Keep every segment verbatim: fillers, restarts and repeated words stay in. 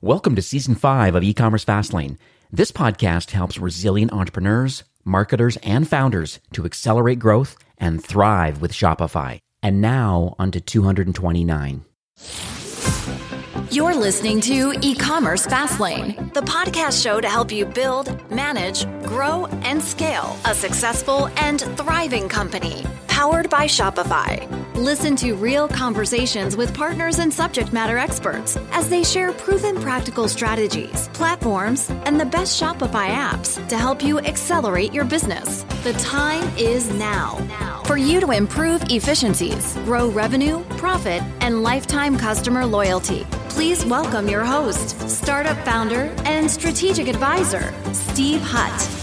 Welcome to Season five of E-Commerce Fastlane. This podcast helps resilient entrepreneurs, marketers, and founders to accelerate growth and thrive with Shopify. And now, on to two hundred twenty-nine. You're listening to E-Commerce Fastlane, the podcast show to help you build, manage, grow, and scale a successful and thriving company, powered by Shopify. Listen to real conversations with partners and subject matter experts as they share proven practical strategies, platforms, and the best Shopify apps to help you accelerate your business. The time is now for you to improve efficiencies, grow revenue, profit, and lifetime customer loyalty. Please welcome your host, startup founder and strategic advisor, Steve Hutt.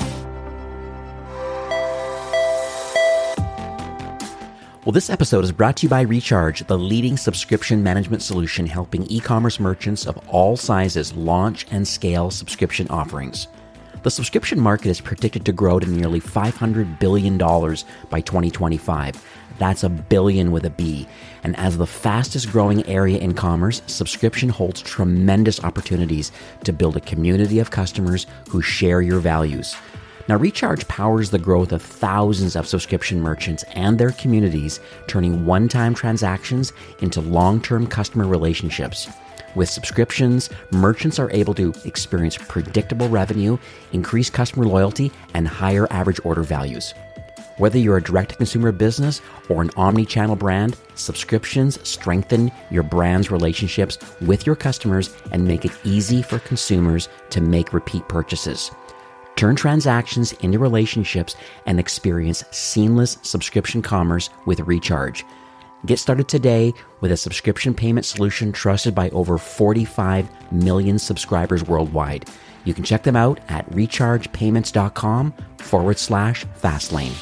Well, this episode is brought to you by Recharge, the leading subscription management solution helping e-commerce merchants of all sizes launch and scale subscription offerings. The subscription market is predicted to grow to nearly five hundred billion dollars by twenty twenty-five. That's a billion with a B. And as the fastest growing area in commerce, subscription holds tremendous opportunities to build a community of customers who share your values. Now, Recharge powers the growth of thousands of subscription merchants and their communities, turning one-time transactions into long-term customer relationships. With subscriptions, merchants are able to experience predictable revenue, increase customer loyalty, and higher average order values. Whether you're a direct-to-consumer business or an omni-channel brand, subscriptions strengthen your brand's relationships with your customers and make it easy for consumers to make repeat purchases. Turn transactions into relationships and experience seamless subscription commerce with Recharge. Get started today with a subscription payment solution trusted by over forty-five million subscribers worldwide. You can check them out at rechargepayments.com forward slash fastlane.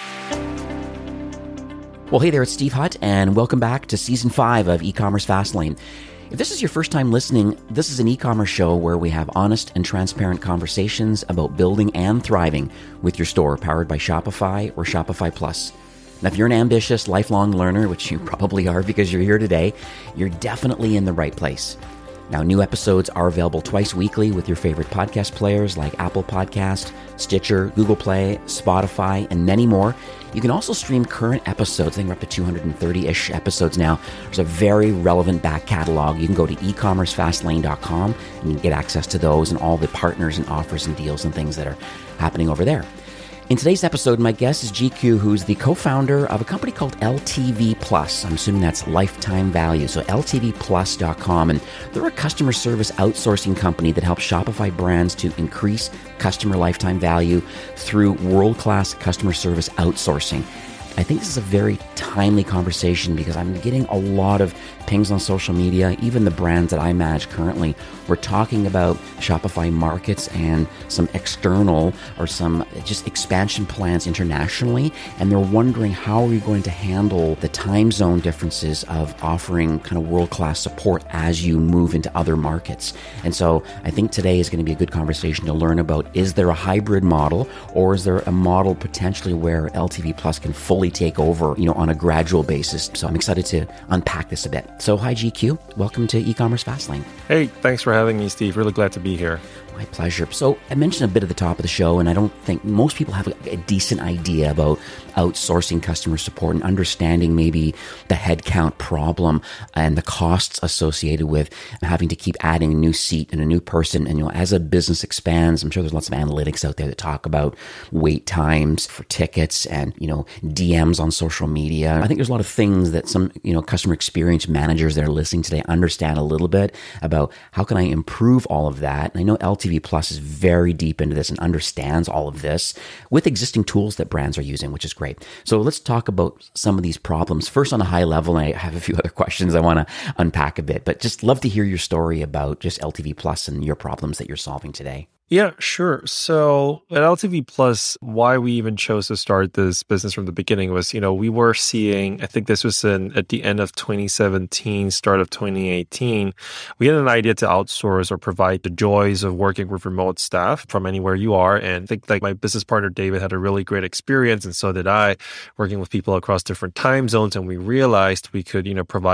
Well, hey there, it's Steve Hutt, and welcome back to Season five of E-Commerce Fastlane. If this is your first time listening, this is an e-commerce show where we have honest and transparent conversations about building and thriving with your store powered by Shopify or Shopify Plus. Now, if you're an ambitious, lifelong learner, which you probably are because you're here today, you're definitely in the right place. Now, new episodes are available twice weekly with your favorite podcast players like Apple Podcast, Stitcher, Google Play, Spotify, and many more. You can also stream current episodes. I think we're up to two hundred thirty-ish episodes now. There's a very relevant back catalog. You can go to e commerce fastlane dot com and you can get access to those and all the partners and offers and deals and things that are happening over there. In today's episode, my guest is G Q, who's the co-founder of a company called L T V Plus. I'm assuming that's lifetime value, so L T V plus dot com. And they're a customer service outsourcing company that helps Shopify brands to increase customer lifetime value through world-class customer service outsourcing. I think this is a very timely conversation because I'm getting a lot of pings on social media, even the brands that I manage currently. We're talking about Shopify markets and some external or some just expansion plans internationally, and they're wondering how are we going to handle the time zone differences of offering kind of world-class support as you move into other markets. And so I think today is going to be a good conversation to learn about, is there a hybrid model or is there a model potentially where L T V Plus can fully take over, you know, on a gradual basis. So I'm excited to unpack this a bit. So hi, G Q. Welcome to E-Commerce Fastlane. Hey, thanks for having me, Steve. Really glad to be here. My pleasure. So I mentioned a bit at the top of the show, and I don't think most people have a, a decent idea about outsourcing customer support and understanding maybe the headcount problem and the costs associated with having to keep adding a new seat and a new person. And, you know, as a business expands, I'm sure there's lots of analytics out there that talk about wait times for tickets and, you know, D Ms on social media. I think there's a lot of things that some, you know, customer experience managers that are listening today understand a little bit about how can I improve all of that. And I know L T V Plus is very deep into this and understands all of this with existing tools that brands are using, which is great. So let's talk about some of these problems. First, on a high level, and I have a few other questions I want to unpack a bit, but just love to hear your story about just L T V Plus and your problems that you're solving today. Yeah, sure. So at L T V Plus, why we even chose to start this business from the beginning was, you know, we were seeing, I think this was in at the end of twenty seventeen, start of twenty eighteen, we had an idea to outsource or provide the joys of working with remote staff from anywhere you are. And I think like my business partner, David, had a really great experience. And so did I, working with people across different time zones. And we realized we could, you know, provide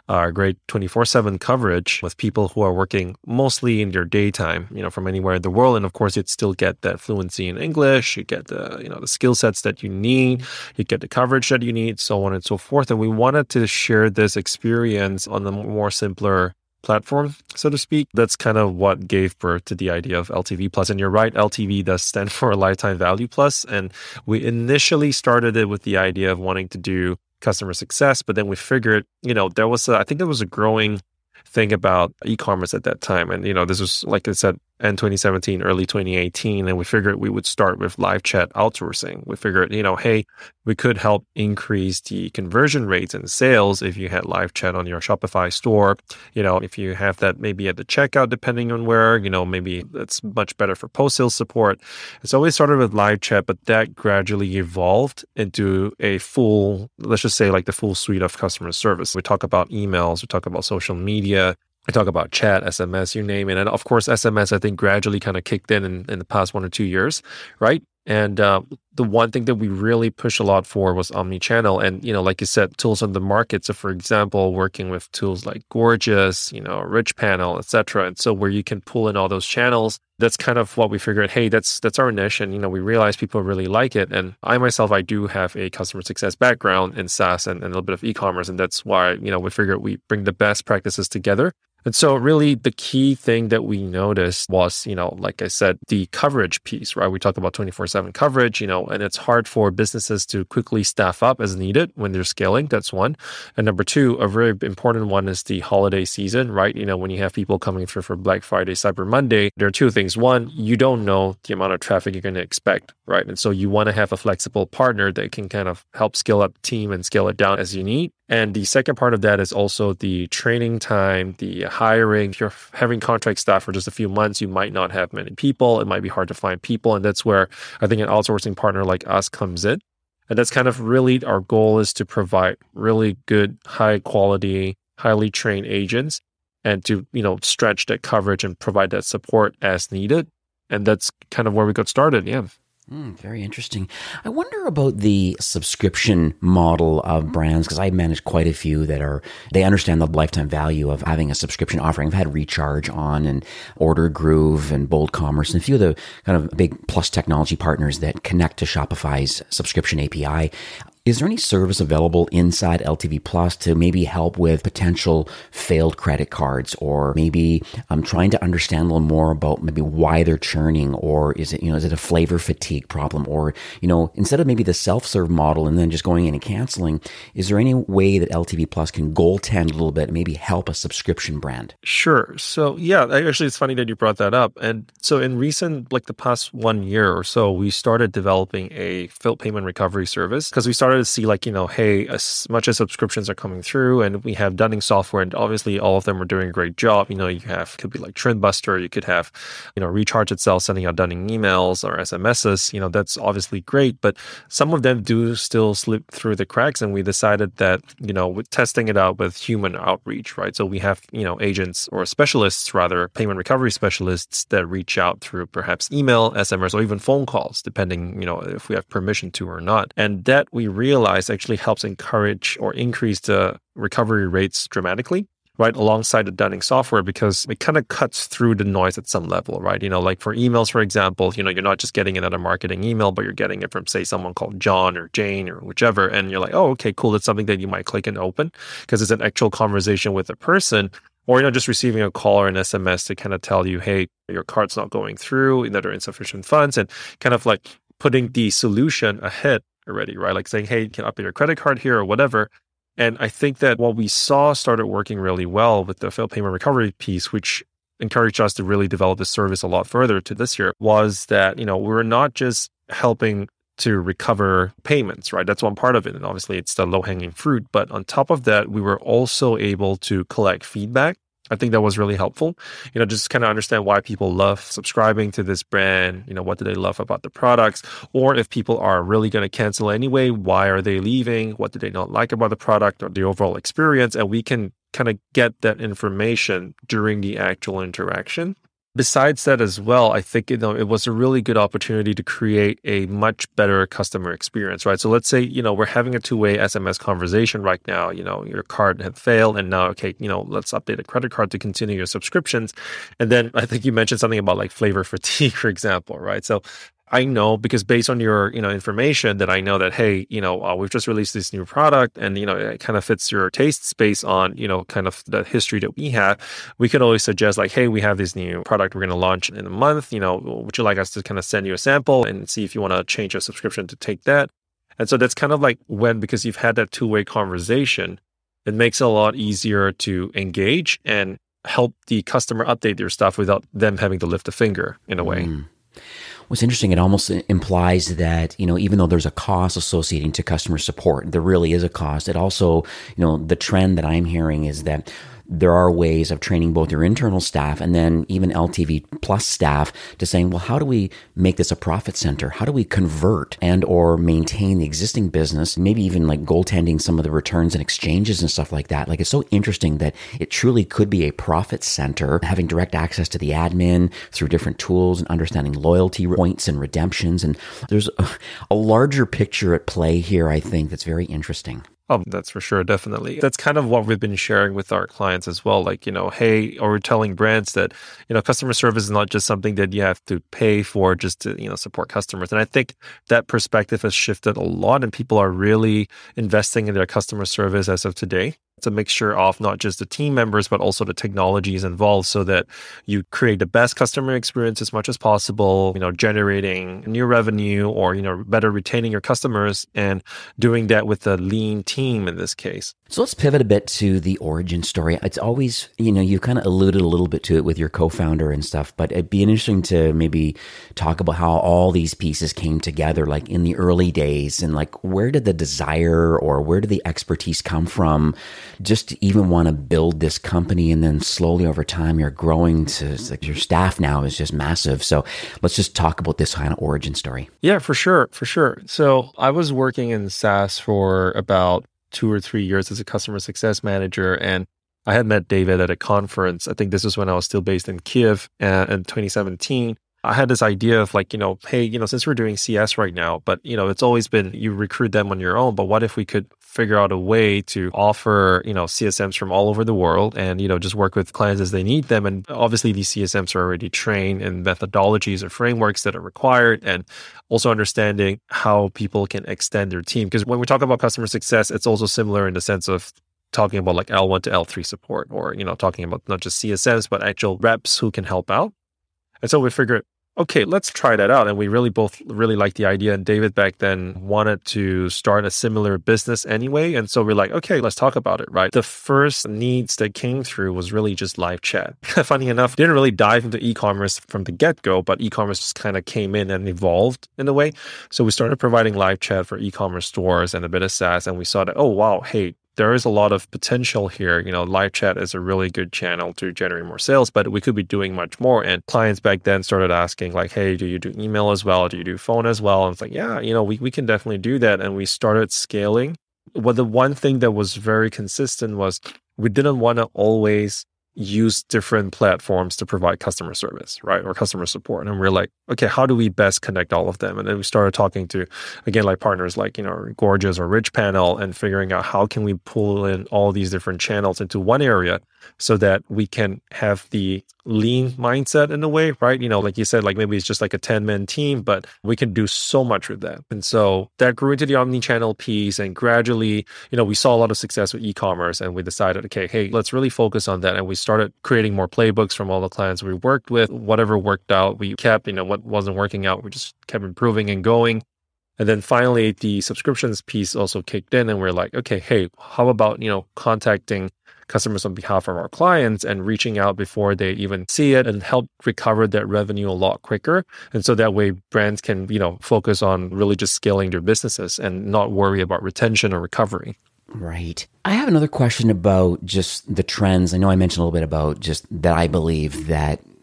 uh, great twenty-four seven coverage with people who are working mostly in their daytime, you know, from anywhere in the world. And of course, you'd still get that fluency in English, you get the, you know, the skill sets that you need, you get the coverage that you need, so on and so forth. And we wanted to share this experience on the more simpler platform, so to speak. That's kind of what gave birth to the idea of L T V Plus. And you're right, L T V does stand for Lifetime Value Plus. And we initially started it with the idea of wanting to do customer success, but then we figured, you know, there was a, I think there was a growing thing about e-commerce at that time. And, you know, this was, like I said, end twenty seventeen, early twenty eighteen. And we figured we would start with live chat outsourcing. We figured, you know, hey, we could help increase the conversion rates and sales if you had live chat on your Shopify store. You know, if you have that maybe at the checkout, depending on where, you know, maybe that's much better for post-sale support. So we started with live chat, but that gradually evolved into a full, let's just say like the full suite of customer service. We talk about emails, we talk about social media, I talk about chat, S M S, you name it. And of course, S M S, I think, gradually kind of kicked in, in in the past one or two years, right? And uh, the one thing that we really push a lot for was omni-channel. And, you know, like you said, tools on the market. So, for example, working with tools like Gorgias, you know, Rich Panel, et cetera. And so where you can pull in all those channels, that's kind of what we figured, hey, that's that's our niche. And, you know, we realize people really like it. And I myself, I do have a customer success background in SaaS and, and a little bit of e-commerce. And that's why, you know, we figured we bring the best practices together. And so really the key thing that we noticed was, you know, like I said, the coverage piece, right? We talk about twenty-four seven coverage, you know, and it's hard for businesses to quickly staff up as needed when they're scaling. That's one. And number two, a very important one is the holiday season, right? You know, when you have people coming through for Black Friday, Cyber Monday, there are two things. One, you don't know the amount of traffic you're going to expect, right? And so you want to have a flexible partner that can kind of help scale up the team and scale it down as you need. And the second part of that is also the training time, the hiring. If you're having contract staff for just a few months, you might not have many people. It might be hard to find people. And that's where I think an outsourcing partner like us comes in. And that's kind of really our goal, is to provide really good, high quality, highly trained agents and to, you know, stretch that coverage and provide that support as needed. And that's kind of where we got started. Yeah. Mm, very interesting. I wonder about the subscription model of brands, because I manage quite a few that are, they understand the lifetime value of having a subscription offering. I've had Recharge on and Order Groove and Bold Commerce and a few of the kind of big plus technology partners that connect to Shopify's subscription A P I. Is there any service available inside L T V Plus to maybe help with potential failed credit cards, or maybe um, trying to understand a little more about maybe why they're churning, or is it, you know, is it a flavor fatigue problem, or, you know, instead of maybe the self-serve model and then just going in and canceling, is there any way that L T V Plus can goaltend a little bit and maybe help a subscription brand? Sure. So yeah, actually it's funny that you brought that up. And so in recent, like the past one year or so, we started developing a failed payment recovery service, because we started to see, like, you know, hey, as much as subscriptions are coming through and we have Dunning software, and obviously all of them are doing a great job. You know, you have, could be like Trendbuster, you could have, you know, Recharge itself sending out Dunning emails or S M Ses, you know, that's obviously great, but some of them do still slip through the cracks. And we decided that, you know, with testing it out with human outreach, right? So we have, you know, agents or specialists, rather, payment recovery specialists that reach out through perhaps email, S M S, or even phone calls, depending, you know, if we have permission to or not. And that we realize actually helps encourage or increase the recovery rates dramatically, right, alongside the Dunning software, because it kind of cuts through the noise at some level, right? You know, like for emails, for example, you know, you're not just getting another marketing email, but you're getting it from, say, someone called John or Jane or whichever, and you're like, oh, okay, cool, that's something that you might click and open because it's an actual conversation with a person. Or, you know, just receiving a call or an S M S to kind of tell you, hey, your card's not going through, that there are insufficient funds, and kind of like putting the solution ahead already, right? Like saying, hey, you can update your credit card here or whatever. And I think that what we saw started working really well with the failed payment recovery piece, which encouraged us to really develop this service a lot further to this year, was that, you know, we're not just helping to recover payments, right? That's one part of it. And obviously it's the low-hanging fruit. But on top of that, we were also able to collect feedback. I think that was really helpful. You know, just kind of understand why people love subscribing to this brand. You know, what do they love about the products? Or if people are really going to cancel anyway, why are they leaving? What do they not like about the product or the overall experience? And we can kind of get that information during the actual interaction. Besides that as well, I think you know it was a really good opportunity to create a much better customer experience, right? So let's say, you know, we're having a two-way S M S conversation right now, you know, your card had failed and now, okay, you know, let's update a credit card to continue your subscriptions. And then I think you mentioned something about like flavor fatigue, for example, right? So I know because based on your, you know, information that I know that, hey, you know, uh, we've just released this new product and, you know, it kind of fits your tastes based on, you know, kind of the history that we have. We can always suggest like, hey, we have this new product we're going to launch in a month. You know, would you like us to kind of send you a sample and see if you want to change your subscription to take that? And so that's kind of like when, because you've had that two-way conversation, it makes it a lot easier to engage and help the customer update their stuff without them having to lift a finger in a way. Mm. What's interesting, it almost implies that, you know, even though there's a cost associating to customer support, there really is a cost. It also, you know, the trend that I'm hearing is that there are ways of training both your internal staff and then even L T V Plus staff to saying, well, how do we make this a profit center? How do we convert and or maintain the existing business? Maybe even like goaltending some of the returns and exchanges and stuff like that. Like it's so interesting that it truly could be a profit center, having direct access to the admin through different tools and understanding loyalty points and redemptions. And there's a, a larger picture at play here, I think, that's very interesting. Oh, that's for sure. Definitely. That's kind of what we've been sharing with our clients as well. Like, you know, hey, or we're telling brands that, you know, customer service is not just something that you have to pay for just to, you know, support customers. And I think that perspective has shifted a lot and people are really investing in their customer service as of today. It's a mixture of not just the team members, but also the technologies involved so that you create the best customer experience as much as possible, you know, generating new revenue or, you know, better retaining your customers and doing that with a lean team in this case. So let's pivot a bit to the origin story. It's always, you know, you kind of alluded a little bit to it with your co-founder and stuff, but it'd be interesting to maybe talk about how all these pieces came together, like in the early days, and like where did the desire or where did the expertise come from just to even want to build this company? And then slowly over time, you're growing to like your staff now is just massive. So let's just talk about this kind of origin story. Yeah, for sure. For sure. So I was working in SaaS for about two or three years as a customer success manager. And I had met David at a conference. I think this was when I was still based in Kiev uh, in twenty seventeen. I had this idea of like, you know, hey, you know, since we're doing C S right now, but, you know, it's always been you recruit them on your own. But what if we could figure out a way to offer, you know, C S Ms from all over the world and, you know, just work with clients as they need them. And obviously these C S Ms are already trained in methodologies or frameworks that are required and also understanding how people can extend their team. Because when we talk about customer success, it's also similar in the sense of talking about like L one to L three support or, you know, talking about not just C S Ms, but actual reps who can help out. And so we figured, okay, let's try that out. And we really both really liked the idea. And David back then wanted to start a similar business anyway. And so we're like, okay, let's talk about it, right? The first needs that came through was really just live chat. Funny enough, didn't really dive into e-commerce from the get-go, but e-commerce just kind of came in and evolved in a way. So we started providing live chat for e-commerce stores and a bit of SaaS. And we saw that, oh, wow, hey, there is a lot of potential here. You know, live chat is a really good channel to generate more sales, but we could be doing much more. And clients back then started asking like, hey, do you do email as well? Do you do phone as well? And it's like, yeah, you know, we, we can definitely do that. And we started scaling. Well, the one thing that was very consistent was we didn't want to always use different platforms to provide customer service, right? Or customer support. And we're like, okay, how do we best connect all of them? And then we started talking to, again, like partners like, you know, Gorgias or Richpanel and figuring out how can we pull in all these different channels into one area so that we can have the lean mindset in a way, right? You know, like you said, like maybe it's just like a ten-man team, but we can do so much with that. And so that grew into the omni-channel piece. And gradually, you know, we saw a lot of success with e-commerce and we decided, okay, hey, let's really focus on that. And we started creating more playbooks from all the clients we worked with. Whatever worked out, we kept, you know, what wasn't working out, we just kept improving and going. And then finally, the subscriptions piece also kicked in and we're like, okay, hey, how about, you know, contacting customers on behalf of our clients and reaching out before they even see it and help recover that revenue a lot quicker. And so that way brands can, you know, focus on really just scaling their businesses and not worry about retention or recovery. Right. I have another question about just the trends. I know I mentioned a little bit about just that I believe that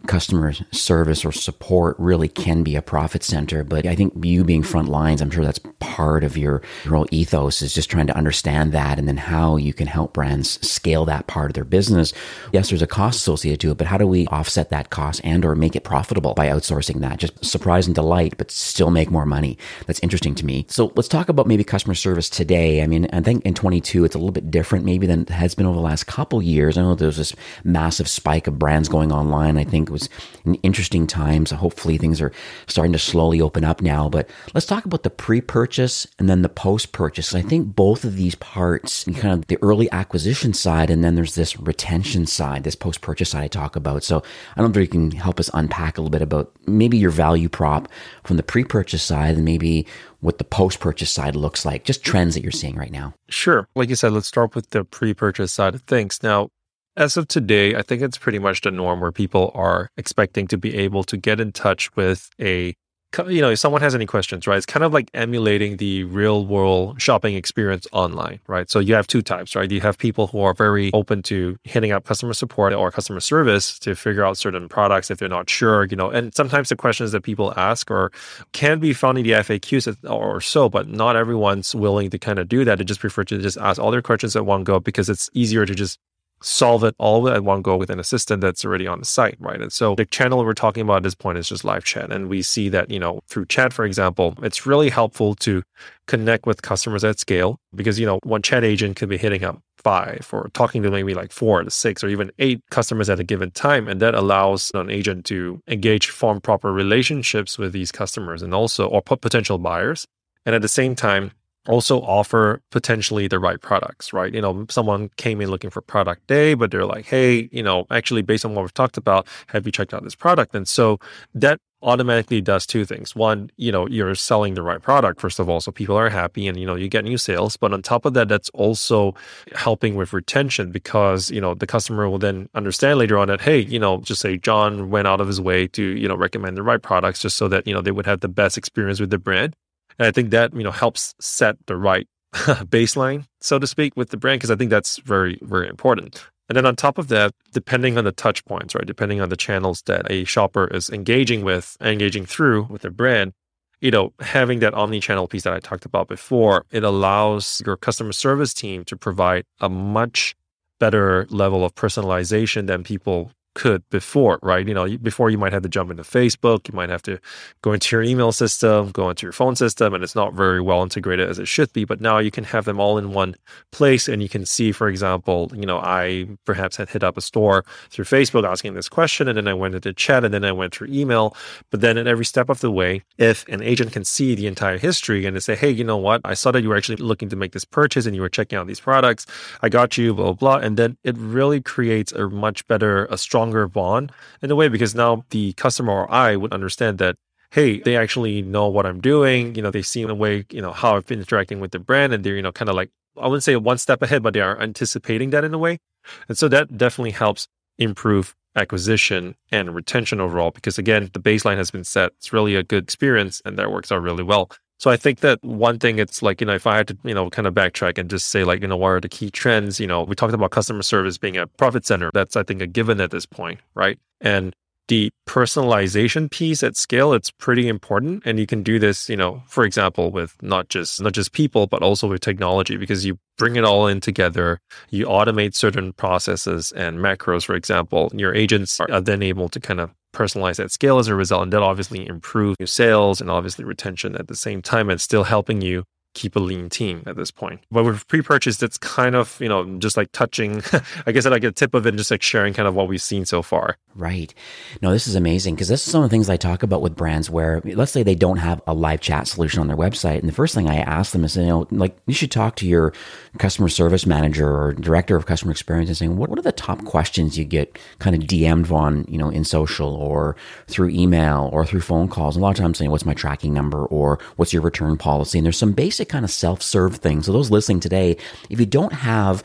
customer service or support really can be a profit center. But I think you being front lines, I'm sure that's part of your, your whole ethos, is just trying to understand that and then how you can help brands scale that part of their business. Yes, there's a cost associated to it, but how do we offset that cost and or make it profitable by outsourcing that? Just surprise and delight, but still make more money. That's interesting to me. So let's talk about maybe customer service today. I mean, I think in twenty-two, it's a little bit different maybe than it has been over the last couple years. I know there was this massive spike of brands going online. I think it was in interesting times. Hopefully things are starting to slowly open up now, but let's talk about the pre-purchase and then the post-purchase. I think both of these parts, kind of the early acquisition side, and then there's this retention side, this post-purchase side I talk about. So I don't know if you can help us unpack a little bit about maybe your value prop from the pre-purchase side and maybe what the post-purchase side looks like, just trends that you're seeing right now. Sure. Like you said, let's start with the pre-purchase side of things. Now, as of today, I think it's pretty much the norm where people are expecting to be able to get in touch with a, you know, if someone has any questions, right? It's kind of like emulating the real world shopping experience online, right? So you have two types, right? You have people who are very open to hitting up customer support or customer service to figure out certain products if they're not sure, you know, and sometimes the questions that people ask or can be found in the F A Qs or so, but not everyone's willing to kind of do that. They just prefer to just ask all their questions at one go because it's easier to just solve it all at one go with an assistant that's already on the site, right? And so the channel we're talking about at this point is just live chat. And we see that, you know, through chat, for example, it's really helpful to connect with customers at scale because, you know, one chat agent could be hitting up five or talking to maybe like four to six or even eight customers at a given time. And that allows an agent to engage, form proper relationships with these customers and also, or potential buyers. And at the same time, also offer potentially the right products, right? You know, someone came in looking for product A, but they're like, hey, you know, actually based on what we've talked about, have you checked out this product? And so that automatically does two things. One, you know, you're selling the right product, first of all, so people are happy and, you know, you get new sales. But on top of that, that's also helping with retention because, you know, the customer will then understand later on that, hey, you know, just say John went out of his way to, you know, recommend the right products just so that, you know, they would have the best experience with the brand. And I think that, you know, helps set the right baseline, so to speak, with the brand, because I think that's very, very important. And then on top of that, depending on the touch points, right, depending on the channels that a shopper is engaging with, engaging through with their brand, you know, having that omni-channel piece that I talked about before, it allows your customer service team to provide a much better level of personalization than people could before, right? You know, before you might have to jump into Facebook, you might have to go into your email system, go into your phone system, and it's not very well integrated as it should be. But now you can have them all in one place and you can see, for example, you know, I perhaps had hit up a store through Facebook asking this question, and then I went into chat, and then I went through email. But then at every step of the way, if an agent can see the entire history and they say, hey, you know what? I saw that you were actually looking to make this purchase and you were checking out these products. I got you, blah, blah, blah. And then it really creates a much better, a stronger bond in a way, because now the customer or I would understand that, hey, they actually know what I'm doing. You know, they've seen the way, you know, how I've been interacting with the brand, and they're, you know, kind of like, I wouldn't say one step ahead, but they are anticipating that in a way. And so that definitely helps improve acquisition and retention overall, because again, the baseline has been set. It's really a good experience and that works out really well. So I think that one thing, it's like, you know, if I had to, you know, kind of backtrack and just say like, you know, what are the key trends? You know, we talked about customer service being a profit center. That's, I think, a given at this point, right? And the personalization piece at scale, it's pretty important. And you can do this, you know, for example, with not just, not just people, but also with technology, because you bring it all in together. You automate certain processes and macros, for example. Your agents are then able to kind of personalize at scale as a result, and that obviously improve your sales and obviously retention at the same time, and still helping you keep a lean team at this point. But with pre-purchase, it's kind of, you know, just like touching, I guess I like a tip of it and just like sharing kind of what we've seen so far. Right. No, this is amazing, because this is some of the things I talk about with brands where, let's say they don't have a live chat solution on their website. And the first thing I ask them is, you know, like, you should talk to your customer service manager or director of customer experience and saying, what, what are the top questions you get kind of D M'd on, you know, in social or through email or through phone calls? And a lot of times saying, what's my tracking number, or what's your return policy? And there's some basic kind of self-serve things. So those listening today, if you don't have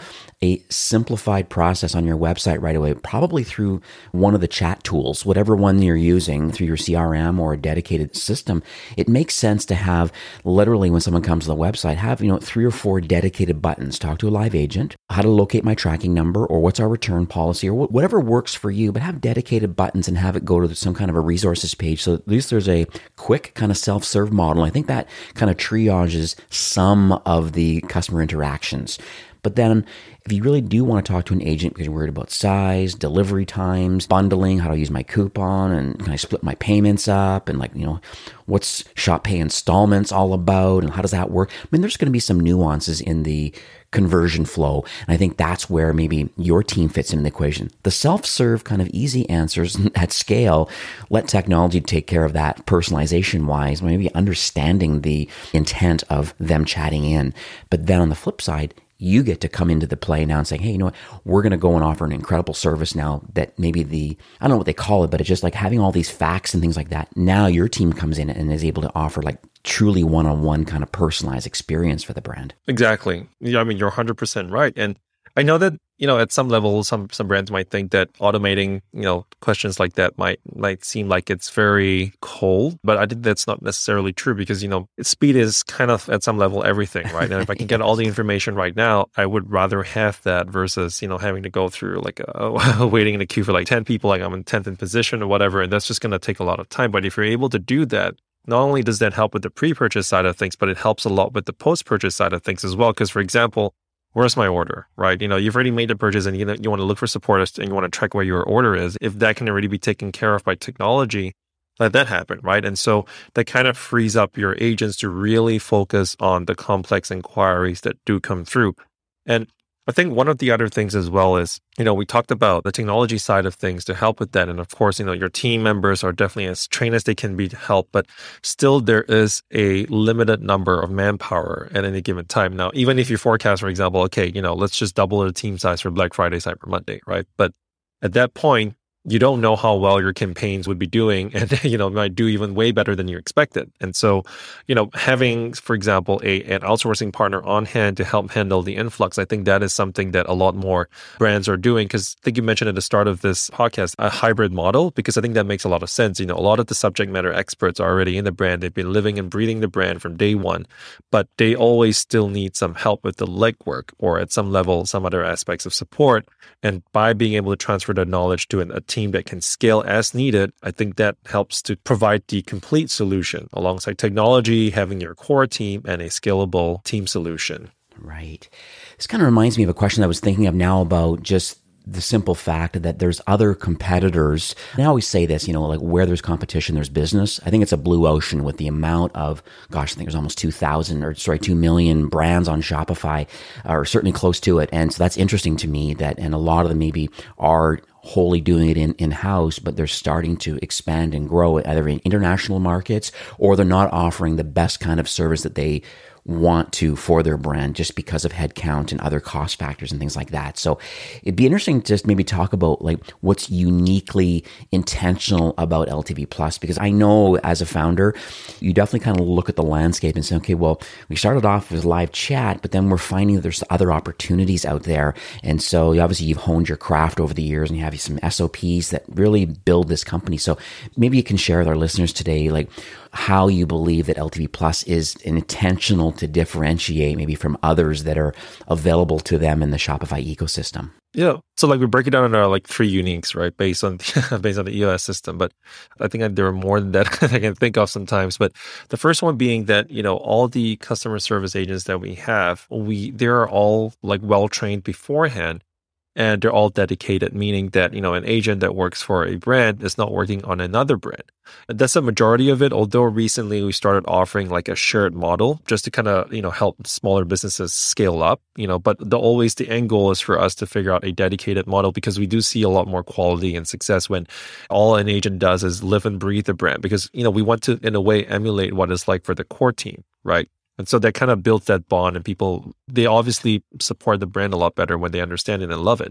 a simplified process on your website right away, probably through one of the chat tools, whatever one you're using through your C R M or a dedicated system, it makes sense to have literally when someone comes to the website, have, you know, three or four dedicated buttons. Talk to a live agent, how to locate my tracking number, or what's our return policy, or whatever works for you, but have dedicated buttons and have it go to some kind of a resources page. So at least there's a quick kind of self-serve model. I think that kind of triages some of the customer interactions. But then if you really do want to talk to an agent because you're worried about size, delivery times, bundling, how to use my coupon, and can I split my payments up, and like, you know, what's Shop Pay installments all about, and how does that work? I mean, there's going to be some nuances in the conversion flow. And I think that's where maybe your team fits in the equation. The self-serve kind of easy answers at scale, let technology take care of that personalization wise, maybe understanding the intent of them chatting in. But then on the flip side, you get to come into the play now and say, hey, you know what, we're going to go and offer an incredible service now that maybe the, I don't know what they call it, but it's just like having all these facts and things like that. Now your team comes in and is able to offer like truly one-on-one kind of personalized experience for the brand. Exactly. Yeah, I mean, you're one hundred percent right. And I know that, you know, at some level, some some brands might think that automating, you know, questions like that might might seem like it's very cold, but I think that's not necessarily true because, you know, speed is kind of at some level everything, right? And if I can get all the information right now, I would rather have that versus, you know, having to go through like a, waiting in a queue for like ten people, like I'm in tenth in position or whatever, and that's just going to take a lot of time. But if you're able to do that, not only does that help with the pre-purchase side of things, but it helps a lot with the post-purchase side of things as well. Because, for example, where's my order, right? You know, you've already made the purchase and you you want to look for support and you want to track where your order is. If that can already be taken care of by technology, let that happen, right? And so that kind of frees up your agents to really focus on the complex inquiries that do come through. And I think one of the other things as well is, you know, we talked about the technology side of things to help with that. And of course, you know, your team members are definitely as trained as they can be to help, but still there is a limited number of manpower at any given time. Now, even if you forecast, for example, okay, you know, let's just double the team size for Black Friday, Cyber Monday, right? But at that point, you don't know how well your campaigns would be doing and, you know, might do even way better than you expected. And so, you know, having, for example, a an outsourcing partner on hand to help handle the influx, I think that is something that a lot more brands are doing. Because I think you mentioned at the start of this podcast, a hybrid model, because I think that makes a lot of sense. You know, a lot of the subject matter experts are already in the brand. They've been living and breathing the brand from day one, but they always still need some help with the legwork or at some level, some other aspects of support. And by being able to transfer that knowledge to an, a team that can scale as needed, I think that helps to provide the complete solution alongside technology, having your core team and a scalable team solution. Right. This kind of reminds me of a question I was thinking of now about just the simple fact that there's other competitors. And I always say this, you know, like where there's competition, there's business. I think it's a blue ocean with the amount of, gosh, I think there's almost two thousand or sorry, two million brands on Shopify, or certainly close to it. And so that's interesting to me that, and a lot of them maybe are wholly doing it in, in-house, but they're starting to expand and grow either in international markets or they're not offering the best kind of service that they want to for their brand just because of headcount and other cost factors and things like that. So it'd be interesting to just maybe talk about like what's uniquely intentional about L T V Plus, because I know as a founder, you definitely kind of look at the landscape and say, okay, well, we started off with live chat, but then we're finding that there's other opportunities out there. And so obviously you've honed your craft over the years and you have some S O Ps that really build this company. So maybe you can share with our listeners today, like how you believe that L T V Plus is intentional to differentiate maybe from others that are available to them in the Shopify ecosystem. Yeah. So like we break it down into like three uniques, right? Based on based on the E O S system. But I think there are more than that I can think of sometimes. But the first one being that, you know, all the customer service agents that we have, we they're all like well trained beforehand. And they're all dedicated, meaning that, you know, an agent that works for a brand is not working on another brand. And that's the majority of it, although recently we started offering like a shared model just to kind of, you know, help smaller businesses scale up, you know, but the always the end goal is for us to figure out a dedicated model because we do see a lot more quality and success when all an agent does is live and breathe the brand because, you know, we want to, in a way, emulate what it's like for the core team, right? And so that kind of built that bond and people, they obviously support the brand a lot better when they understand it and love it.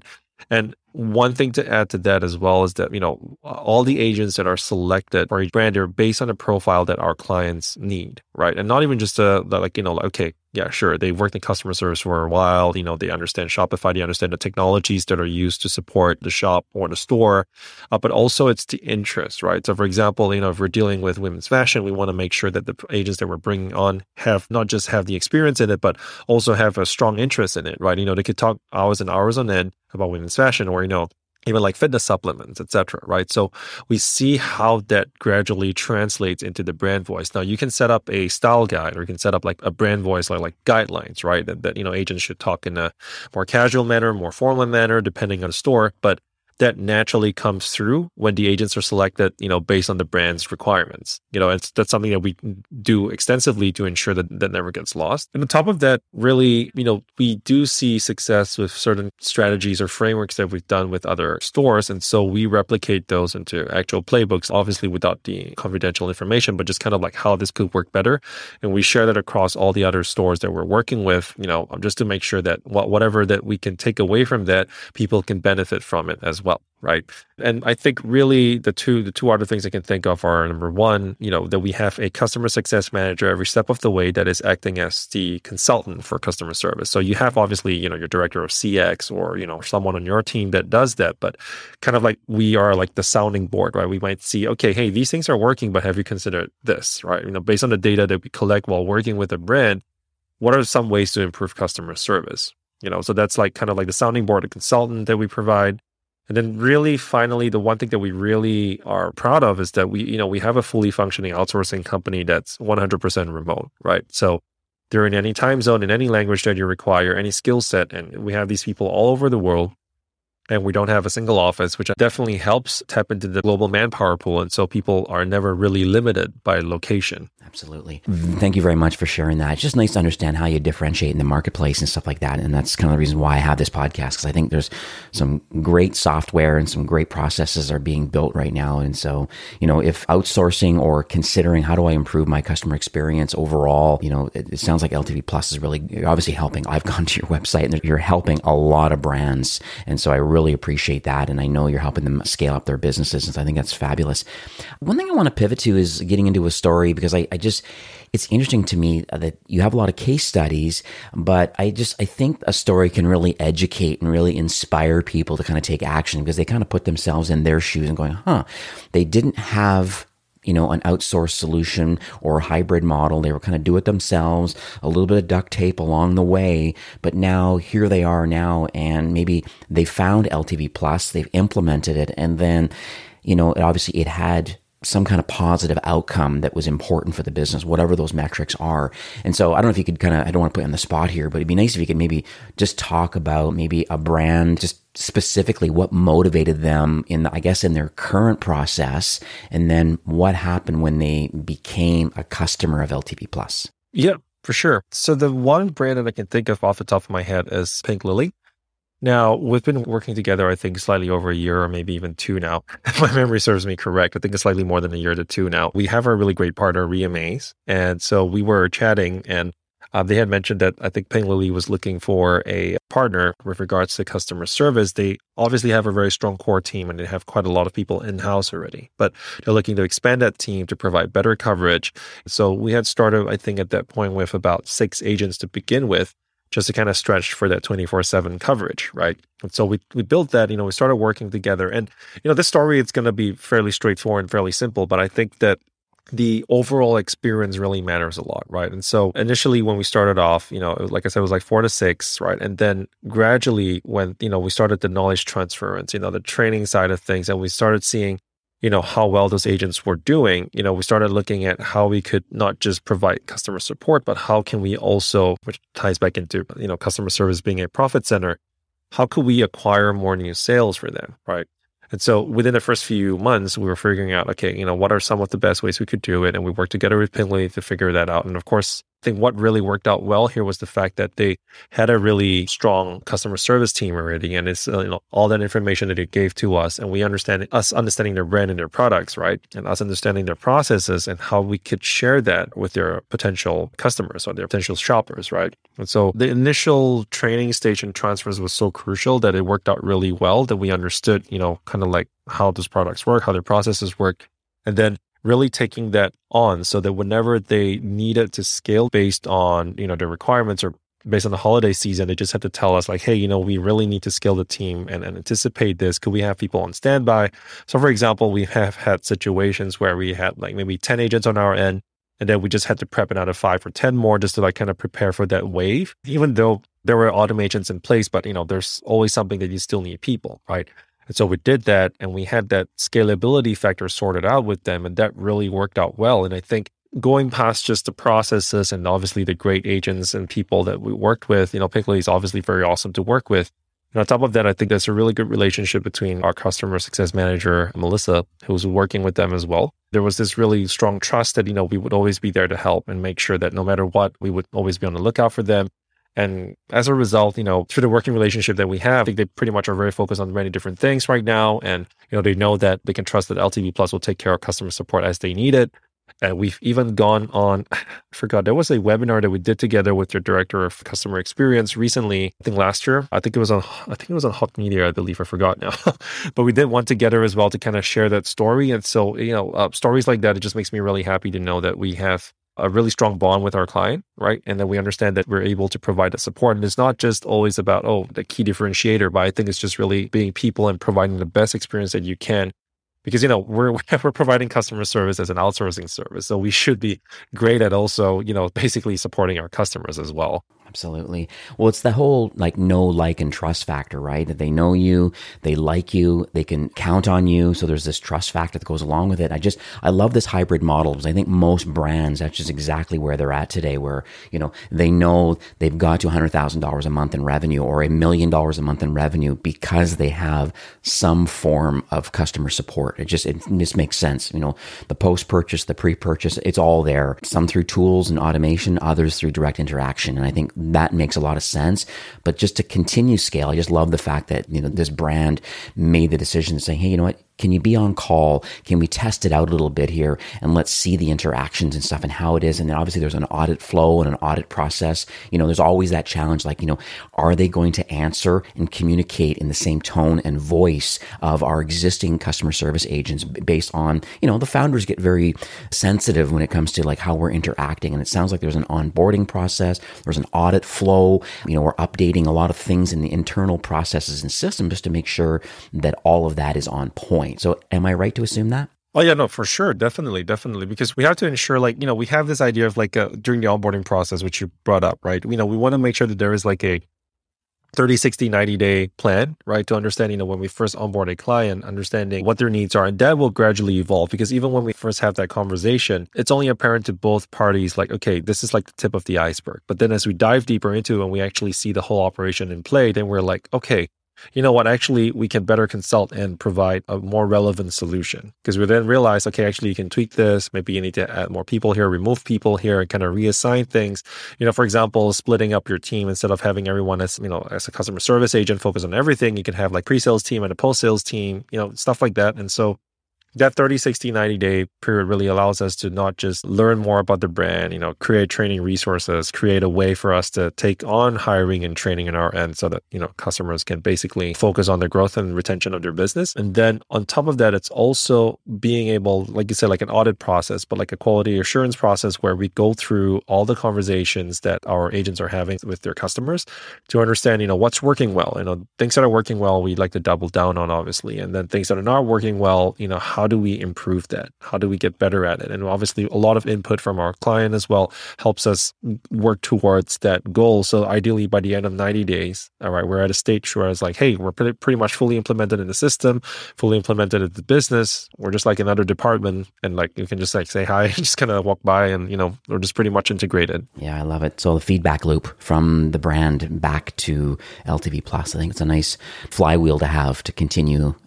And one thing to add to that as well is that, you know, all the agents that are selected for each brand are based on a profile that our clients need, right? And not even just a, like, you know, okay, yeah, sure, they worked in customer service for a while, you know, they understand Shopify, they understand the technologies that are used to support the shop or the store, uh, but also it's the interest, right? So for example, you know, if we're dealing with women's fashion, we want to make sure that the agents that we're bringing on have not just have the experience in it, but also have a strong interest in it, right? You know, they could talk hours and hours on end about women's fashion, or, you know, even like fitness supplements, et cetera, right? So we see how that gradually translates into the brand voice. Now, you can set up a style guide, or you can set up like a brand voice, like, like guidelines, right? That, that, you know, agents should talk in a more casual manner, more formal manner, depending on the store. But that naturally comes through when the agents are selected, you know, based on the brand's requirements. You know, it's that's something that we do extensively to ensure that that never gets lost. And on top of that, really, you know, we do see success with certain strategies or frameworks that we've done with other stores. And so we replicate those into actual playbooks, obviously without the confidential information, but just kind of like how this could work better. And we share that across all the other stores that we're working with, you know, just to make sure that whatever that we can take away from that, people can benefit from it as well. Right. And I think really the two the two other things I can think of are, number one, you know, that we have a customer success manager every step of the way that is acting as the consultant for customer service. So you have obviously, you know, your director of C X, or, you know, someone on your team that does that, but kind of like we are like the sounding board, right? We might see, okay, hey, these things are working, but have you considered this, right? You know, based on the data that we collect while working with a brand, what are some ways to improve customer service? You know, so that's like kind of like the sounding board, a consultant that we provide. And then really, finally, the one thing that we really are proud of is that we, you know, we have a fully functioning outsourcing company that's one hundred percent remote, right? So they're in any time zone, in any language that you require, any skill set. And we have these people all over the world. And we don't have a single office, which definitely helps tap into the global manpower pool. And so people are never really limited by location. Absolutely. Thank you very much for sharing that. It's just nice to understand how you differentiate in the marketplace and stuff like that. And that's kind of the reason why I have this podcast, because I think there's some great software and some great processes are being built right now. And so, you know, if outsourcing or considering how do I improve my customer experience overall, you know, it, it sounds like L T V Plus is really obviously helping. I've gone to your website and you're helping a lot of brands. And so I really appreciate that. And I know you're helping them scale up their businesses. And so I think that's fabulous. One thing I want to pivot to is getting into a story, because I, I just, it's interesting to me that you have a lot of case studies, but I just, I think a story can really educate and really inspire people to kind of take action, because they kind of put themselves in their shoes and going, huh, they didn't have, you know, an outsourced solution or a hybrid model. They were kind of do it themselves, a little bit of duct tape along the way, but now here they are now, and maybe they found L T V Plus, they've implemented it, and then, you know, obviously it had some kind of positive outcome that was important for the business, whatever those metrics are. And so I don't know if you could kind of, I don't want to put you on the spot here, but it'd be nice if you could maybe just talk about maybe a brand, just specifically what motivated them in, the, I guess, in their current process, and then what happened when they became a customer of L T V Plus. Yeah, for sure. So the one brand that I can think of off the top of my head is Pink Lily. Now, we've been working together, I think, slightly over a year or maybe even two now. If my memory serves me correct, I think it's slightly more than a year to two now. We have a really great partner, Reamaze. And so we were chatting, and uh, they had mentioned that I think Pink Lily was looking for a partner with regards to customer service. They obviously have a very strong core team, and they have quite a lot of people in-house already. But they're looking to expand that team to provide better coverage. So we had started, I think, at that point with about six agents to begin with, just to kind of stretch for that twenty-four seven coverage, right? And so we we built that, you know, we started working together. And, you know, this story, it's going to be fairly straightforward and fairly simple, but I think that the overall experience really matters a lot, right? And so initially when we started off, you know, like I said, it was like four to six, right? And then gradually when, you know, we started the knowledge transference, you know, the training side of things, and we started seeing, you know, how well those agents were doing, you know, we started looking at how we could not just provide customer support, but how can we also, which ties back into, you know, customer service being a profit center, how could we acquire more new sales for them, right? And so within the first few months, we were figuring out, okay, you know, what are some of the best ways we could do it? And we worked together with Pink Lily to figure that out. And of course, I think what really worked out well here was the fact that they had a really strong customer service team already, and it's uh, you know all that information that it gave to us, and we understand us understanding their brand and their products, right, and us understanding their processes and how we could share that with their potential customers or their potential shoppers, right. And so the initial training stage and transfers was so crucial that it worked out really well. That we understood, you know, kind of like how those products work, how their processes work, and then really taking that on so that whenever they needed to scale based on, you know, their requirements or based on the holiday season, they just had to tell us like, hey, you know, we really need to scale the team and, and anticipate this. Could we have people on standby? So for example, we have had situations where we had like maybe ten agents on our end, and then we just had to prep another five or ten more just to like kind of prepare for that wave, even though there were automations in place, but you know, there's always something that you still need people, right? And so we did that, and we had that scalability factor sorted out with them, and that really worked out well. And I think going past just the processes and obviously the great agents and people that we worked with, you know, Pickly is obviously very awesome to work with. And on top of that, I think there's a really good relationship between our customer success manager, Melissa, who was working with them as well. There was this really strong trust that, you know, we would always be there to help and make sure that no matter what, we would always be on the lookout for them. And as a result, you know, through the working relationship that we have, I think they pretty much are very focused on many different things right now. And, you know, they know that they can trust that L T V Plus will take care of customer support as they need it. And we've even gone on, I forgot, there was a webinar that we did together with your director of customer experience recently, I think last year. I think it was on, I think it was on Hot Media, I believe, I forgot now. But we did one together as well to kind of share that story. And so, you know, uh, stories like that, it just makes me really happy to know that we have a really strong bond with our client, right? And then we understand that we're able to provide that support. And it's not just always about, oh, the key differentiator, but I think it's just really being people and providing the best experience that you can. Because, you know, we're we're providing customer service as an outsourcing service. So we should be great at also, you know, basically supporting our customers as well. Absolutely. Well, it's the whole like know, like, and trust factor, right? That they know you, they like you, they can count on you. So there's this trust factor that goes along with it. I just, I love this hybrid model because I think most brands, that's just exactly where they're at today, where, you know, they know they've got to one hundred thousand dollars a month in revenue or a million dollars a month in revenue because they have some form of customer support. It just, it just makes sense. You know, the post-purchase, the pre-purchase, it's all there. Some through tools and automation, others through direct interaction. And I think that makes a lot of sense. But just to continue scale, I just love the fact that, you know, this brand made the decision saying, hey, you know what? Can you be on call? Can we test it out a little bit here and let's see the interactions and stuff and how it is? And then obviously there's an audit flow and an audit process. You know, there's always that challenge, like, you know, are they going to answer and communicate in the same tone and voice of our existing customer service agents based on, you know, the founders get very sensitive when it comes to like how we're interacting. And it sounds like there's an onboarding process, there's an audit flow, you know, we're updating a lot of things in the internal processes and systems just to make sure that all of that is on point. So am I right to assume that? Oh, yeah, no, for sure. Definitely, definitely. Because we have to ensure, like, you know, we have this idea of like a, during the onboarding process, which you brought up, right? You know, we want to make sure that there is like a thirty, sixty, ninety day plan, right? To understand, you know, when we first onboard a client, understanding what their needs are. And that will gradually evolve because even when we first have that conversation, it's only apparent to both parties, like, okay, this is like the tip of the iceberg. But then as we dive deeper into it and we actually see the whole operation in play, then we're like, okay, you know what, actually, we can better consult and provide a more relevant solution. Because we then realize, okay, actually, you can tweak this. Maybe you need to add more people here, remove people here, and kind of reassign things. You know, for example, splitting up your team instead of having everyone as, you know, as a customer service agent focus on everything. You can have like pre-sales team and a post-sales team, you know, stuff like that. And so that thirty, sixty, ninety day period really allows us to not just learn more about the brand, you know, create training resources, create a way for us to take on hiring and training in our end so that, you know, customers can basically focus on the growth and retention of their business. And then on top of that, it's also being able, like you said, like an audit process, but like a quality assurance process where we go through all the conversations that our agents are having with their customers to understand, you know, what's working well. You know, things that are working well, we'd like to double down on, obviously. And then things that are not working well, you know, how How do we improve that? How do we get better at it? And obviously a lot of input from our client as well helps us work towards that goal. So ideally by the end of ninety days, all right, we're at a stage where it's like, hey, we're pretty, pretty much fully implemented in the system, fully implemented in the business. We're just like another department and like you can just like say hi, just kind of walk by and, you know, we're just pretty much integrated. Yeah, I love it. So the feedback loop from the brand back to L T V Plus, I think it's a nice flywheel to have to continue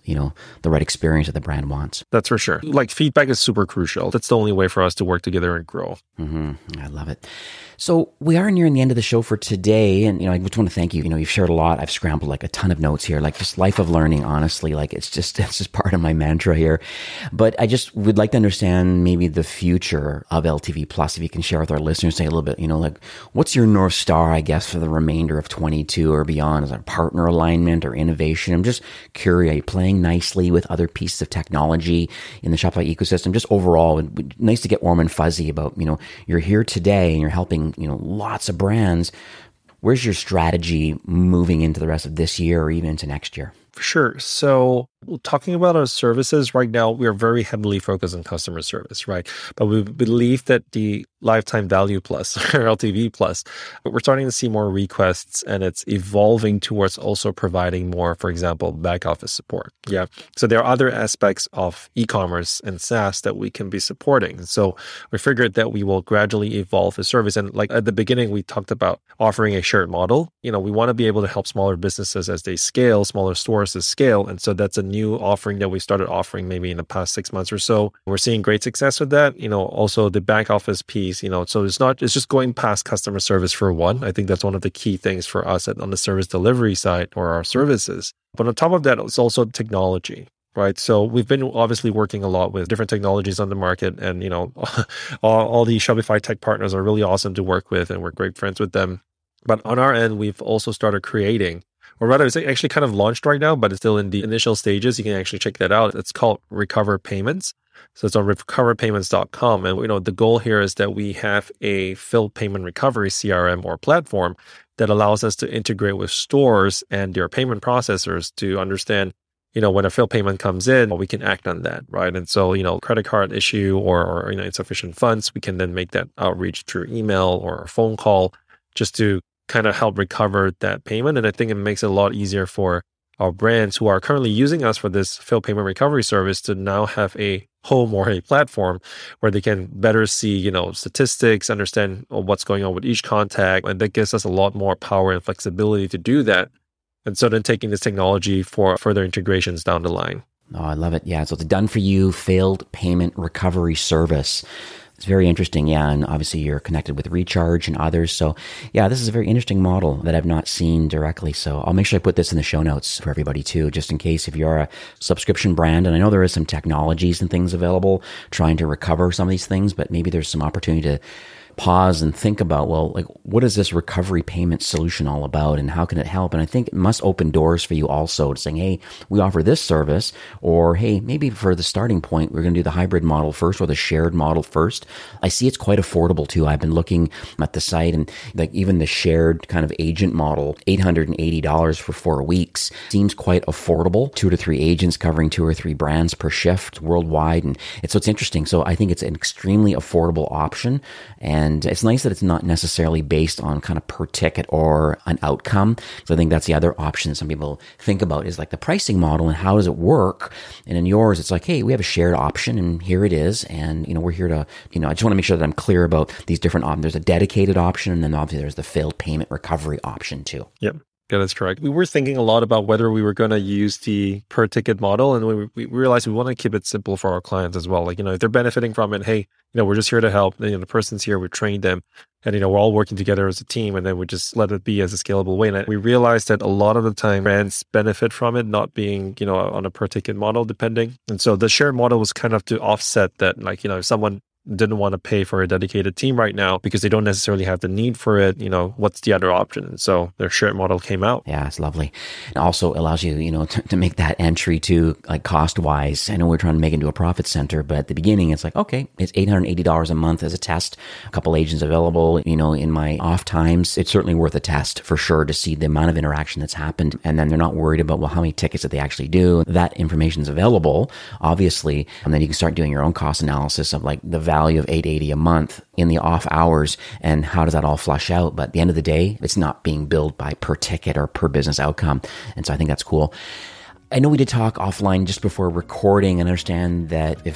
you know, the right experience that the brand wants. That's for sure. Like feedback is super crucial. That's the only way for us to work together and grow. Mm-hmm. I love it. So we are nearing the end of the show for today. And, you know, I just want to thank you. You know, you've shared a lot. I've scrambled like a ton of notes here, like just life of learning, honestly. Like it's just, it's just part of my mantra here. But I just would like to understand maybe the future of L T V Plus. If you can share with our listeners, say a little bit, you know, like what's your North Star, I guess, for the remainder of twenty-two or beyond? Is it partner alignment or innovation? I'm just curious, are you playing nicely with other pieces of technology in the Shopify ecosystem? Just overall, it'd be nice to get warm and fuzzy about, you know, you're here today and you're helping, you know, lots of brands. Where's your strategy moving into the rest of this year or even into next year? For sure. So talking about our services right now, we are very heavily focused on customer service, right? But we believe that the lifetime value plus or L T V plus, we're starting to see more requests and it's evolving towards also providing more, for example, back office support. Yeah. So there are other aspects of e-commerce and SaaS that we can be supporting. So we figured that we will gradually evolve the service. And like at the beginning, we talked about offering a shared model. You know, we want to be able to help smaller businesses as they scale, smaller stores as scale. And so that's a new offering that we started offering maybe in the past six months or so. We're seeing great success with that. You know, also the back office piece, you know, so it's not, it's just going past customer service for one. I think that's one of the key things for us at, on the service delivery side or our services. But on top of that, it's also technology. Right. So we've been obviously working a lot with different technologies on the market and, you know, all, all the Shopify tech partners are really awesome to work with and we're great friends with them. But on our end, we've also started creating, or rather it's actually kind of launched right now, but it's still in the initial stages. You can actually check that out. It's called Recover Payments. So it's on recover payments dot com. And, you know, the goal here is that we have a Phil payment recovery C R M or platform that allows us to integrate with stores and their payment processors to understand, you know, when a failed payment comes in, we can act on that, right? And so, you know, credit card issue or, or, you know, insufficient funds, we can then make that outreach through email or a phone call just to kind of help recover that payment. And I think it makes it a lot easier for our brands who are currently using us for this failed payment recovery service to now have a home or a platform where they can better see, you know, statistics, understand what's going on with each contact. And that gives us a lot more power and flexibility to do that. And so then taking this technology for further integrations down the line. Oh, I love it. Yeah. So it's a done for you failed payment recovery service. It's very interesting. Yeah. And obviously you're connected with Recharge and others. So yeah, this is a very interesting model that I've not seen directly. So I'll make sure I put this in the show notes for everybody too, just in case if you're a subscription brand. And I know there is some technologies and things available trying to recover some of these things, but maybe there's some opportunity to pause and think about, well, like, what is this recovery payment solution all about and how can it help? And I think it must open doors for you also to saying, hey, we offer this service, or hey, maybe for the starting point, we're going to do the hybrid model first or the shared model first. I see it's quite affordable too. I've been looking at the site and like even the shared kind of agent model, eight hundred eighty dollars for four weeks seems quite affordable. Two to three agents covering two or three brands per shift worldwide. And it's, so it's interesting. So I think it's an extremely affordable option. And And it's nice that it's not necessarily based on kind of per ticket or an outcome. So I think that's the other option that some people think about is like the pricing model and how does it work? And in yours, it's like, hey, we have a shared option and here it is. And, you know, we're here to, you know, I just want to make sure that I'm clear about these different options. There's a dedicated option and then obviously there's the failed payment recovery option too. Yep. Yeah, that's correct. We were thinking a lot about whether we were going to use the per ticket model, and we, we realized we want to keep it simple for our clients as well. Like, you know, if they're benefiting from it, hey, you know, we're just here to help. You know, the person's here, we train them, and, you know, we're all working together as a team, and then we just let it be as a scalable way. And we realized that a lot of the time brands benefit from it not being, you know, on a per ticket model depending. And so the shared model was kind of to offset that, like, you know, if someone didn't want to pay for a dedicated team right now because they don't necessarily have the need for it, you know, what's the other option? And so their shared model came out. Yeah, it's lovely. It also allows you, you know, to, to make that entry to like cost wise. I know we're trying to make it into a profit center, but at the beginning it's like, okay, it's eight hundred eighty dollars a month as a test, a couple agents available, you know, in my off times. It's certainly worth a test for sure to see the amount of interaction that's happened. And then they're not worried about, well, how many tickets did they actually do? That information is available, obviously. And then you can start doing your own cost analysis of like the value value of eight hundred eighty dollars a month in the off hours and how does that all flush out? But at the end of the day, it's not being billed by per ticket or per business outcome. And so I think that's cool. I know we did talk offline just before recording and understand that if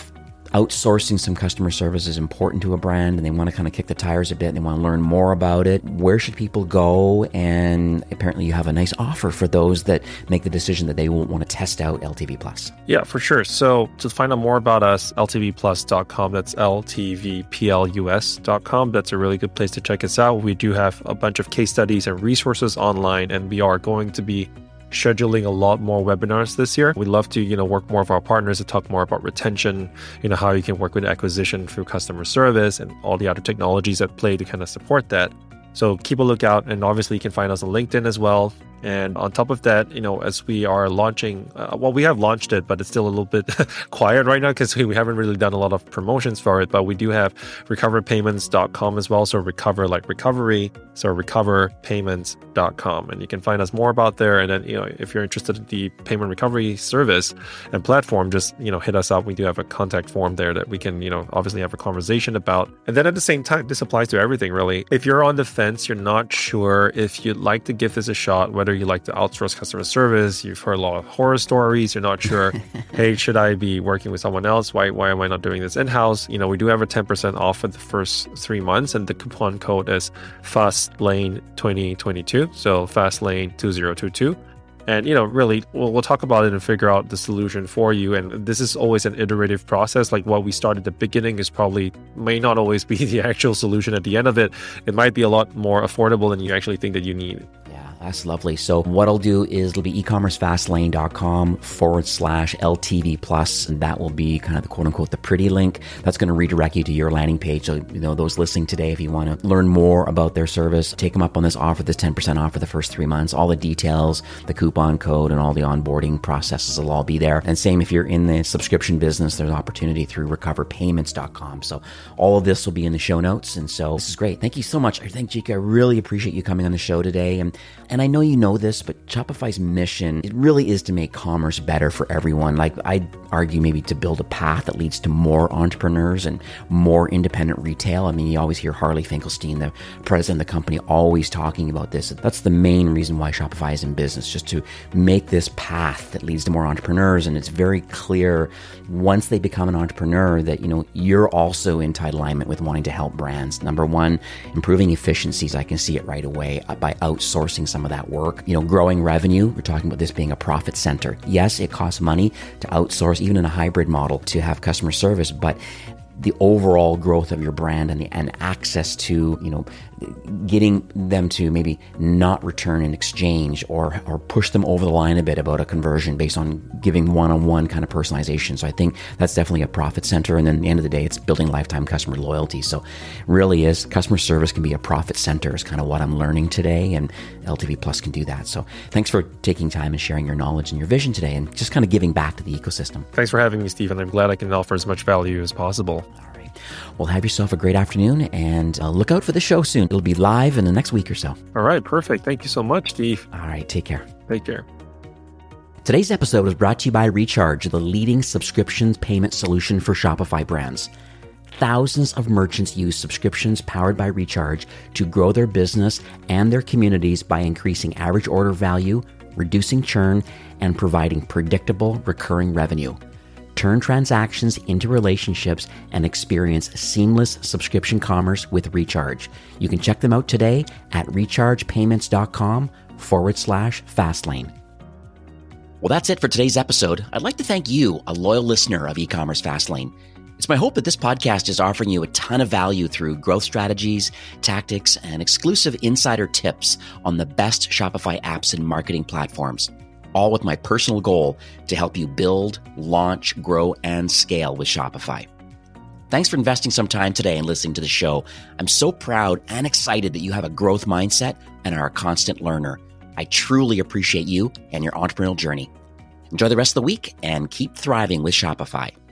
outsourcing some customer service is important to a brand and they want to kind of kick the tires a bit and they want to learn more about it, where should people go? And apparently you have a nice offer for those that make the decision that they won't want to test out L T V Plus. Yeah, for sure. So to find out more about us, L T V plus dot com, that's L T V plus dot com. That's a really good place to check us out. We do have a bunch of case studies and resources online, and we are going to be scheduling a lot more webinars this year. We'd love to, you know, work more with our partners to talk more about retention, you know, how you can work with acquisition through customer service and all the other technologies that play to kind of support that. So keep a lookout, and obviously you can find us on LinkedIn as well. And on top of that, you know, as we are launching, uh, well, we have launched it, but it's still a little bit quiet right now because we, we haven't really done a lot of promotions for it. But we do have recover payments dot com as well. So recover like recovery, so recover payments dot com. And you can find us more about there. And then, you know, if you're interested in the payment recovery service and platform, just, you know, hit us up. We do have a contact form there that we can, you know, obviously have a conversation about. And then at the same time, this applies to everything, really. If you're on the fence, you're not sure if you'd like to give this a shot, whether you like to outsource customer service, you've heard a lot of horror stories, you're not sure, hey, should I be working with someone else? Why why am I not doing this in-house? You know, we do have a ten percent off for the first three months, and the coupon code is FASTLANE twenty twenty-two, so FASTLANE twenty twenty-two. And, you know, really, we'll, we'll talk about it and figure out the solution for you. And this is always an iterative process. Like what we start at the beginning is probably may not always be the actual solution at the end of it. It might be a lot more affordable than you actually think that you need. That's lovely. So what I'll do is it'll be ecommercefastlane.com forward slash LTV plus. And that will be kind of the quote unquote, the pretty link. That's going to redirect you to your landing page. So, you know, those listening today, if you want to learn more about their service, take them up on this offer, this ten percent off for the first three months. All the details, the coupon code, and all the onboarding processes will all be there. And same if you're in the subscription business, there's opportunity through recover payments dot com. So all of this will be in the show notes. And so this is great. Thank you so much. I think, Jika, I really appreciate you coming on the show today. And And I know you know this, but Shopify's mission, it really is to make commerce better for everyone. Like I'd argue maybe to build a path that leads to more entrepreneurs and more independent retail. I mean, you always hear Harley Finkelstein, the president of the company, always talking about this. That's the main reason why Shopify is in business, just to make this path that leads to more entrepreneurs. And it's very clear once they become an entrepreneur that, you know, you're also in tight alignment with wanting to help brands. Number one, improving efficiencies. I can see it right away by outsourcing some of that work. You know, growing revenue. We're talking about this being a profit center. Yes, it costs money to outsource, even in a hybrid model, to have customer service, but the overall growth of your brand and the, and access to, you know, getting them to maybe not return in exchange or or push them over the line a bit about a conversion based on giving one-on-one kind of personalization. So I think that's definitely a profit center. And then at the end of the day, it's building lifetime customer loyalty. So really is customer service can be a profit center is kind of what I'm learning today. And L T V Plus can do that. So thanks for taking time and sharing your knowledge and your vision today and just kind of giving back to the ecosystem. Thanks for having me, Stephen. I'm glad I can offer as much value as possible. Well, have yourself a great afternoon and uh, look out for the show soon. It'll be live in the next week or so. All right. Perfect. Thank you so much, Steve. All right. Take care. Take care. Today's episode was brought to you by Recharge, the leading subscriptions payment solution for Shopify brands. Thousands of merchants use subscriptions powered by Recharge to grow their business and their communities by increasing average order value, reducing churn, and providing predictable recurring revenue. Turn transactions into relationships and experience seamless subscription commerce with Recharge. You can check them out today at rechargepayments.com forward slash fastlane. Well, that's it for today's episode. I'd like to thank you, a loyal listener of E-commerce Fastlane. It's my hope that this podcast is offering you a ton of value through growth strategies, tactics, and exclusive insider tips on the best Shopify apps and marketing platforms. All with my personal goal to help you build, launch, grow, and scale with Shopify. Thanks for investing some time today and listening to the show. I'm so proud and excited that you have a growth mindset and are a constant learner. I truly appreciate you and your entrepreneurial journey. Enjoy the rest of the week and keep thriving with Shopify.